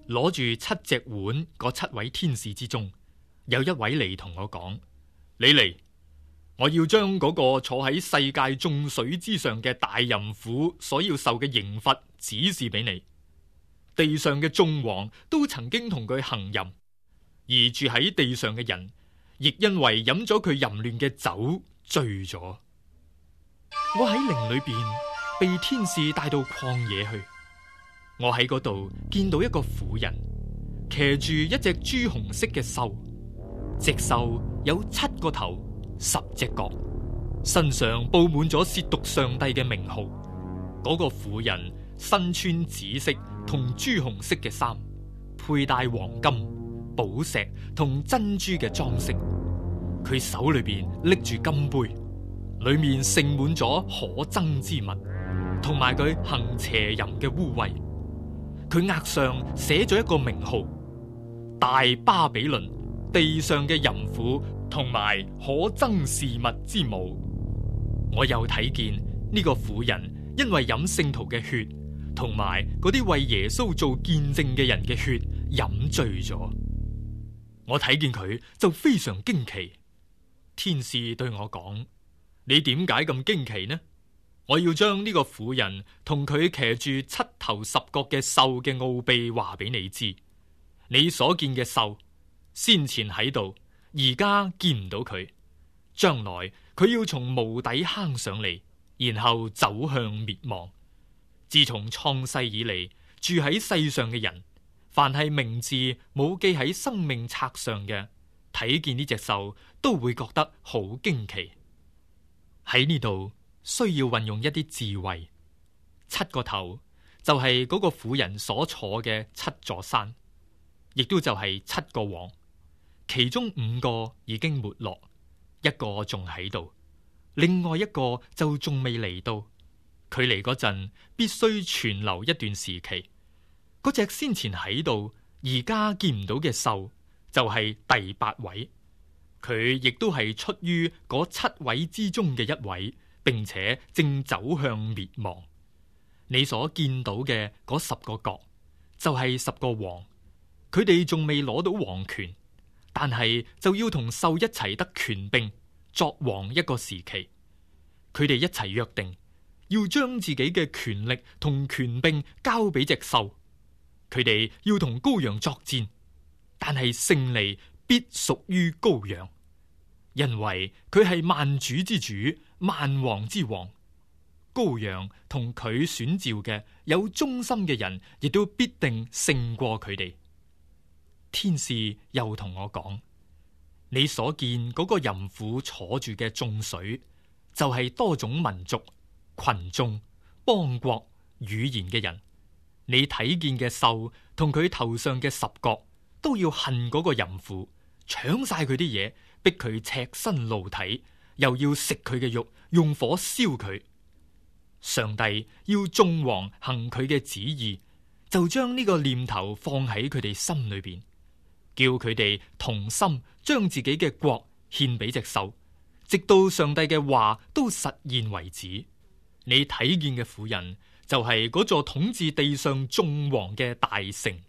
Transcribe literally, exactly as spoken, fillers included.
攞住七隻碗嗰七位天使之中，有一位嚟同我講：你嚟，我要將嗰個坐喺世界眾水之上嘅大淫婦所要受嘅刑罰指示俾你。地上嘅眾王都曾經同佢行淫，而住喺地上嘅人亦因為飲咗佢淫亂嘅酒醉咗。我喺靈裏邊被天使帶到曠野去，我喺嗰度見到一個婦人騎住一隻朱紅色嘅獸，隻獸有七個頭十隻腳，身上布滿咗褻瀆上帝嘅名號。嗰、那個婦人身穿紫色同朱紅色嘅衫，佩戴黃金、寶石同珍珠嘅裝飾。佢手裏邊拎住金杯，裏面盛滿咗可憎之物，同埋佢行邪淫嘅污穢。佢額上寫咗一個名號：大巴比倫，地上嘅淫婦同埋可憎事物之母。我又睇見呢個婦人因為飲聖徒嘅血，同埋嗰啲為耶穌做見證嘅人嘅血飲醉咗。我睇見佢就非常驚奇。天使對我講：你點解咁驚奇呢？我要將呢個婦人同佢騎住七頭十角嘅獸嘅奧秘話俾你知。你所見嘅獸先前喺度，而家見唔到佢。將來佢要從無底坑上嚟，然後走向滅亡。自從創世以嚟，住喺世上嘅人，凡係名字冇記喺生命冊上嘅，睇見呢隻獸都會覺得好驚奇。喺呢度需要運用一啲智慧。七個頭就係嗰個婦人所坐嘅七座山，亦都就係七個王，其中五個已經沒落，一個仲喺度，另外一個就仲未嚟到。佢嚟嗰陣必須存留一段時期。嗰隻先前喺度，而家見唔到嘅獸就係第八位，佢亦都係出於嗰七位之中嘅一位，並且正走向滅亡。你所見到嘅嗰十個角就係十個王，佢哋仲未攞到王權，但係就要同獸一齊得權柄作王一個時期。佢哋一齊約定要將自己嘅權力同權柄交俾隻獸，佢哋要同羔羊作戰，但係勝利必屬於羔羊，因為佢係萬主之主，萬王之王。羔羊同佢選召嘅有忠心嘅人，亦都必定勝過佢哋。天使又同我講：你所見嗰個淫婦坐住嘅眾水，就係多種民族、群眾、邦國、語言嘅人。你睇見嘅獸同佢頭上嘅十角，都要恨嗰個淫婦，搶晒佢啲嘢，逼佢赤身露體，又要食佢嘅肉，用火燒佢。上帝要眾王行佢嘅旨意，就將呢個念頭放喺佢哋心裏邊，叫佢哋同心將自己嘅國獻俾隻獸，直到上帝嘅話都實現為止。你睇見嘅婦人就係嗰座統治地上眾王嘅大城。